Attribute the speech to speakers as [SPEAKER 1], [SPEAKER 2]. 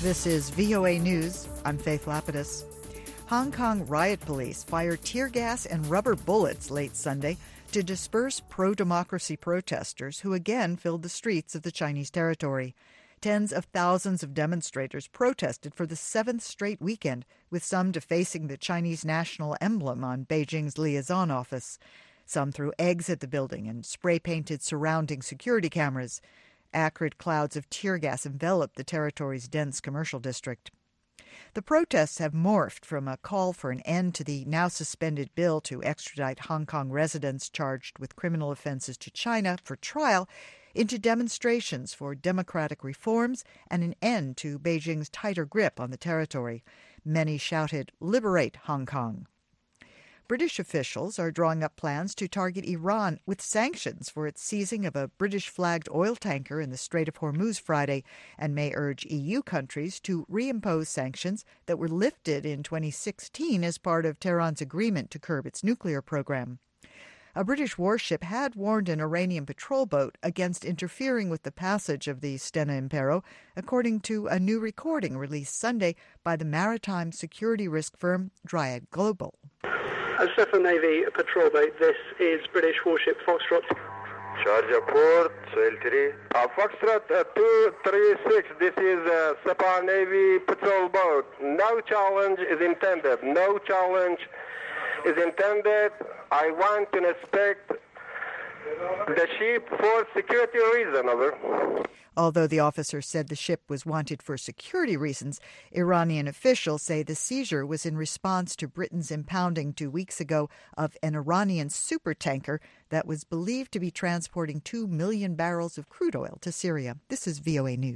[SPEAKER 1] This is VOA News. I'm Faith Lapidus. Hong Kong riot police fired tear gas and rubber bullets late Sunday to disperse pro-democracy protesters who again filled the streets of the Chinese territory. Tens of thousands of demonstrators protested for the seventh straight weekend, with some defacing the Chinese national emblem on Beijing's liaison office. Some threw eggs at the building and spray-painted surrounding security cameras. Acrid clouds of tear gas enveloped the territory's dense commercial district. The protests have morphed from a call for an end to the now-suspended bill to extradite Hong Kong residents charged with criminal offenses to China for trial into demonstrations for democratic reforms and an end to Beijing's tighter grip on the territory. Many shouted, "Liberate Hong Kong." British officials are drawing up plans to target Iran with sanctions for its seizing of a British-flagged oil tanker in the Strait of Hormuz Friday, and may urge EU countries to reimpose sanctions that were lifted in 2016 as part of Tehran's agreement to curb its nuclear program. A British warship had warned an Iranian patrol boat against interfering with the passage of the Stena Impero, according to a new recording released Sunday by the maritime security risk firm Dryad Global.
[SPEAKER 2] Sheffield Navy patrol boat, this is British warship Foxtrot.
[SPEAKER 3] Charger port, Sail 3. Foxtrot 236, this is Separ Navy patrol boat. No challenge is intended. No challenge is intended. I want to inspect the ship for security reason, over.
[SPEAKER 1] Although the officer said the ship was wanted for security reasons, Iranian officials say the seizure was in response to Britain's impounding 2 weeks ago of an Iranian supertanker that was believed to be transporting 2 million barrels of crude oil to Syria. This is VOA News.